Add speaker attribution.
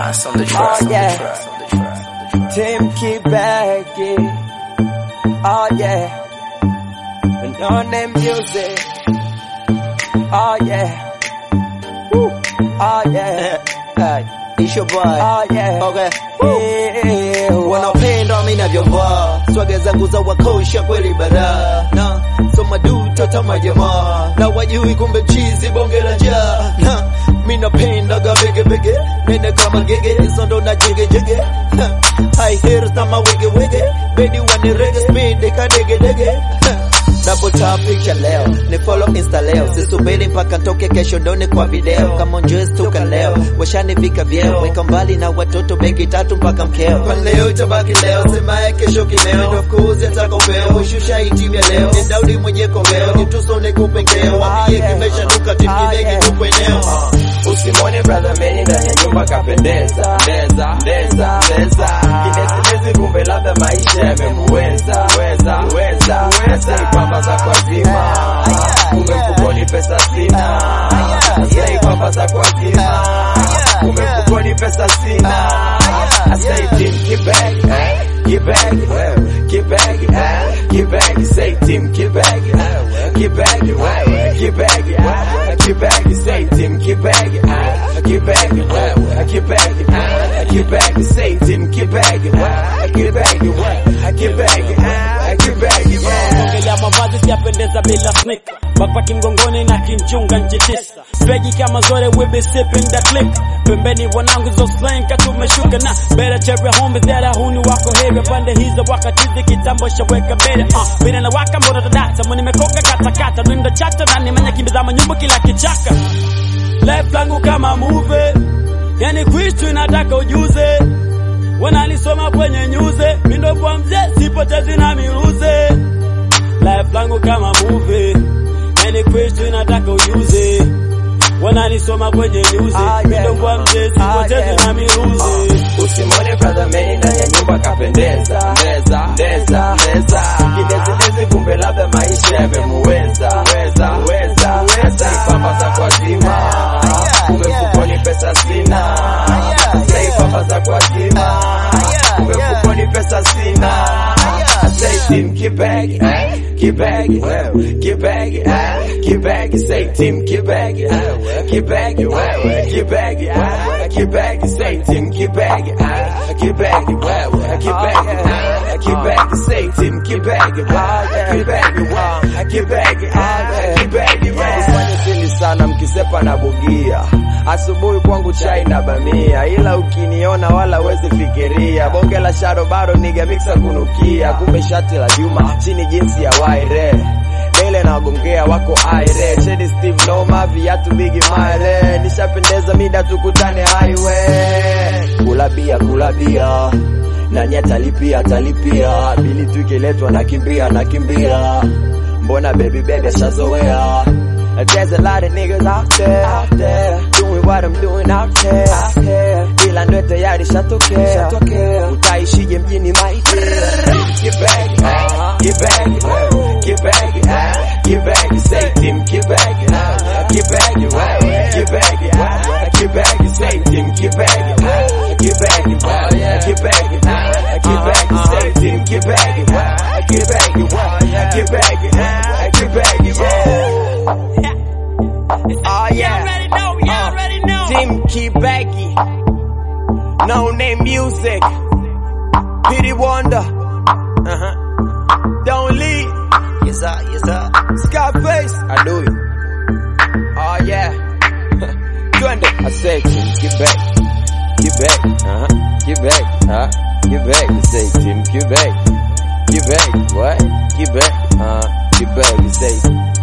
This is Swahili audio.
Speaker 1: tracks, on the tracks, on the
Speaker 2: yeah.
Speaker 1: tracks, on the tracks, on the tracks.
Speaker 2: Tim Kibaki. Oh yeah. And on them music. Oh yeah. Woo. Oh yeah.
Speaker 3: Hey, it's your boy.
Speaker 2: Oh yeah.
Speaker 3: Okay.
Speaker 2: Yeah.
Speaker 3: Wanapenda mimi navyovaa, swaga zangu za wakosha kweli bara. Na soma duta tama jamaa, na wajui kumbe mchizi bonge la njaa. Na mimi napenda gabege bege, nene kama gege, hizo ndo na jege jege. High heels na mawege wege, bedi wane reggae speed kadege dege. Double tap picture leo, ni follow insta leo. Sisubiri mpaka ntoke kesho ndone kwa video. Kama onjoes tuka leo, washani vika vyeo. Weka mbali na watoto begi tatu mpaka mkeo. Kwa leo tabaki leo, sema ya kesho kileo. Of course yataka upeo, shusha hiti ya leo. Ni Daudi mwenye komeo, ni tusone kupengeo. Wapie kimesha nuka timkidegi kupweneo.
Speaker 4: Usimone brother meni ndani ya nyumba kapendeza. Ndeza, ndeza, ndeza. Kinesi kumbe labda maisha yamemuweza. Weza. Pamba za kwa zima, kumbe mfukoni pesa sina. Asai pamba za kwa zima, kumbe mfukoni pesa sina. Asai team Kibaki, Kibaki, Kibaki, Kibaki. Say team Kibaki, Kibaki, Kibaki, Kibaki. Say team Kibaki, Kibaki, Kibaki, Kibaki. Say team Kibaki, Kibaki, Kibaki, Kibaki.
Speaker 5: Ongea mavazi siyapendeza bila sneaker, backpack mgongoni na kinchunga nchi tisa. Fegi kama zore we be sipping the click. Pembeni wanangu zo slang katumeshuka na better cherry homies that huni wako heavy. Pande hizo wakatizi kitambo shaweka mbele. Bila na waka mbona data mimi nimekoka kata nenda chata na nimenya kimbiza manyumba kila kichaka. Life langu kama movie, yani Kristo inataka ujuze. Wananisoma kwenye nyuze, mimi ndo kwa mzee sipotezi na miruze. Life langu kama movie, yani Kristo inataka ujuze. Wananisoma kwenye nyuze, mimi ndo kwa mzee sipotezi na miruze.
Speaker 4: Usimone brother meni ndani ya nyumba kapendeza. Ndeza. Kinesi kumbe labda maisha yamemuweza. Weza. Pamba za kwa zima, kumbe mfukoni pesa sina. Say pamba za kwa zima, kumbe mfukoni pesa sina. Say team Kibaki, Kibaki, Kibaki, Kibaki. Say team Kibaki, Kibaki, Kibaki, Kibaki. Say team Kibaki, Kibaki, Kibaki, Kibaki. Say team Kibaki, Kibaki, Kibaki, Kibaki.
Speaker 3: Usifanye sana mkisepa na bugia. Asubuhi kwangu chai na bamia, ila ukiniona wala wezi fikiria. Bonge la sharo baro niga mixa kunukia. Kumbe shati la Juma, chini jinsi ya waire. Dele na wagongea wako aire. Shady Steve Noma, viatu bigi maile. Nishapendeza mida tukutane highway. Kulabia na nyata talipia. Bili tukiletwa nakimbia. Mbona baby ashazoea. There's a lot of niggas out there doing what I'm doing out there. Ila ndo tayari shatokea. Utaishije mjini my dear.
Speaker 4: Kibaki, Kibaki, Kibaki, Kibaki. Say team Kibaki, Kibaki, Kibaki, Kibaki. Say team Kibaki, Kibaki, Kibaki, Kibaki. Say team Kibaki, Kibaki, Kibaki, Kibaki.
Speaker 2: Oh yeah.
Speaker 5: You already know.
Speaker 2: Tim Kibaki. No name music. Pity Wonder. Don't leave.
Speaker 3: Yes sir.
Speaker 2: Scarface.
Speaker 3: I do it.
Speaker 2: Oh yeah.
Speaker 3: Twende. I say team Kibaki, Kibaki, Kibaki. You say team Kibaki, what? Kibaki, Kibaki. Say